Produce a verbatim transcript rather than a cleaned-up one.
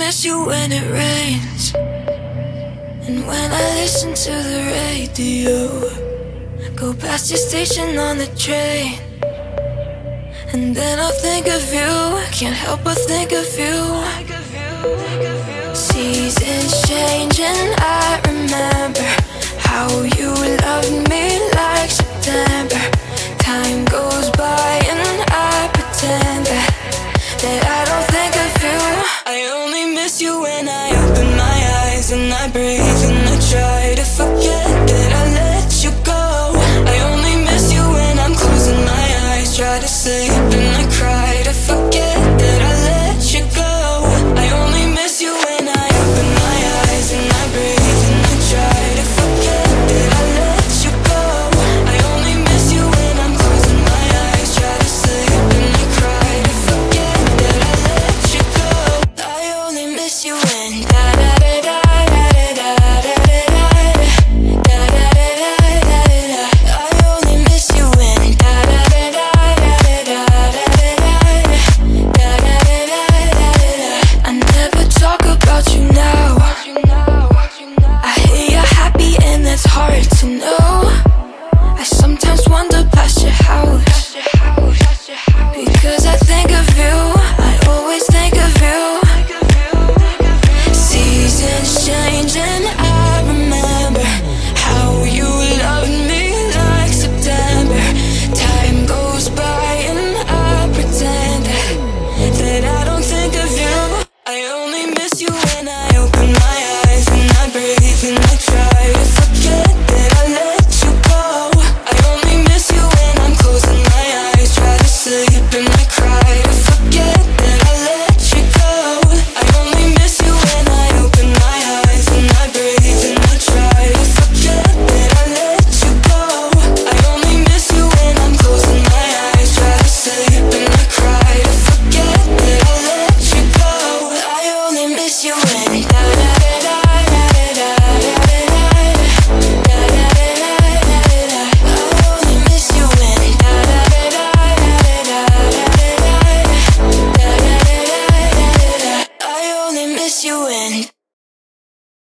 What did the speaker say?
miss you when it rains, and when I listen to the radio, go past your station on the train, and then I'll think of you. Can't help but think of you. Seasons change and I remember how you loved me like September. Time goes by and I pretend that, that I don't think of you. I only miss you when I open my eyes and I breathe and I try to forget that I let you go. I only miss you when I'm closing my eyes, try to sleep and I cry to forget that I let you go. I only miss you when I open my eyes and I breathe and I try to forget that I let you go. I only miss you when I'm closing my eyes, try to sleep and I cry to forget that I let you go. I only miss you when da da da da da da da da da da da da da. I only miss you when da da da da da da da da da. I never talk about you now. I hear you're happy and that's hard to know. I sometimes wander past your house because I think of you. I always think of you. Seasons change and I remember how you loved me like September. Time goes by and I pretend that, that I don't think of you. I only miss you when I open my eyes and I breathe and I try to forget that I let you go. I only miss you when I'm closing my eyes, try to sleep and I cry to forget that I let you go. I only miss you when I open my eyes and I breathe and I try to forget that I let you go. I only miss you when I'm closing my eyes, try to sleep and I cry to forget that I let you go. I only miss you.